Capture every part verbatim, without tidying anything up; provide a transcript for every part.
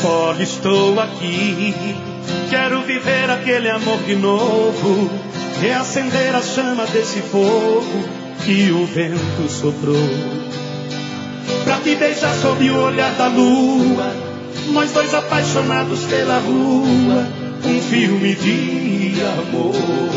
Olha, estou aqui, quero viver aquele amor de novo, reacender a chama desse fogo que o vento soprou. Pra te beijar sob o olhar da lua, nós dois apaixonados pela rua, um filme de amor.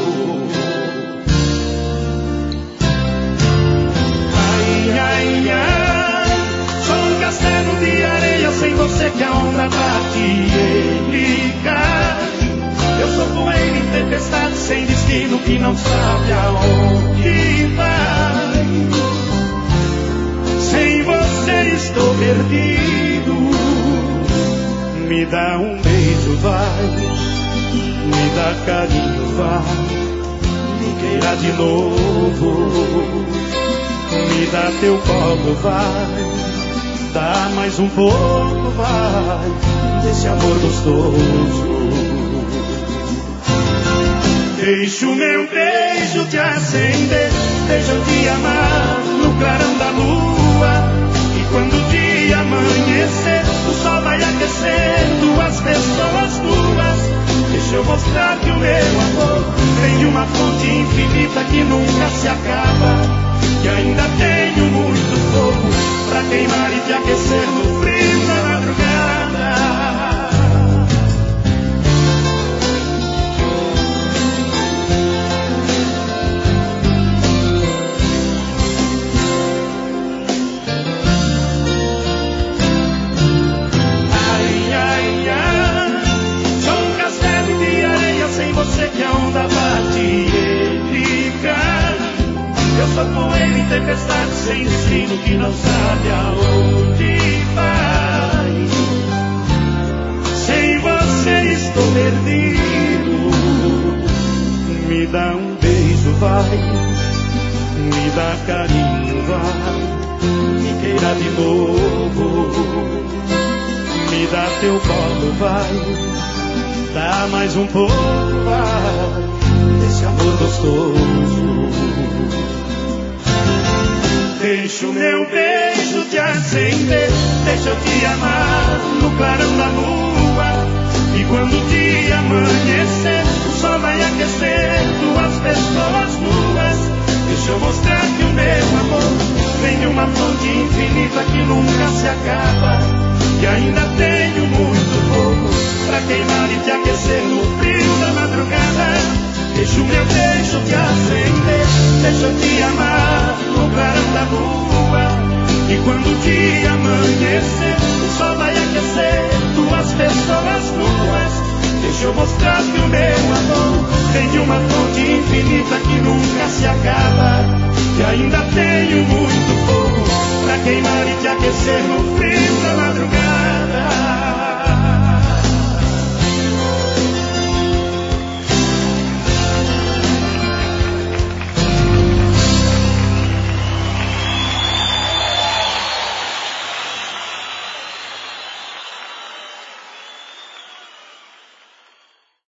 Ai, ai, ai, sou um castelo de areia, sem você que a onda bate e ele cai. Eu sou poeira em tempestade, sem destino, que não sabe aonde vai. Sem você estou perdido. Me dá um beijo, vai. Me dá carinho, vai. Me queira de novo. Me dá teu colo, vai. Dá mais um pouco, vai. Desse amor gostoso. Deixa o meu beijo te acender, deixa eu te amar no clarão da lua. E quando o dia amanhecer, o sol vai aquecendo as pessoas nuas. Deixa eu mostrar que o meu amor vem de uma fonte infinita que nunca se acaba. E ainda tenho muito fogo pra queimar e te aquecer no frio da madrugada. Você que a onda bate e ele cai. Eu sou poeira em tempestade, sem destino, que não sabe aonde vai. Sem você estou perdido. Me dá um beijo, vai. Me dá carinho, vai. Me queira de novo. Me dá teu colo, vai. Dá mais um pouco, vai, desse amor gostoso. Deixa o meu beijo te acender, deixa eu te amar no clarão da lua. E quando o dia amanhecer, o sol vai aquecendo as pessoas nuas. Deixa eu mostrar que o meu amor vem de uma fonte infinita que nunca se acaba. E ainda tenho muito fogo pra queimar e te aquecer no frio da madrugada. Deixa o meu beijo te acender, deixa eu te amar no clarão da lua. E quando o dia amanhecer, o sol vai aquecer duas pessoas nuas. Deixa eu mostrar que o meu amor vem de uma fonte infinita que nunca se acaba. E ainda tenho muito fogo pra queimar e te aquecer no frio da madrugada.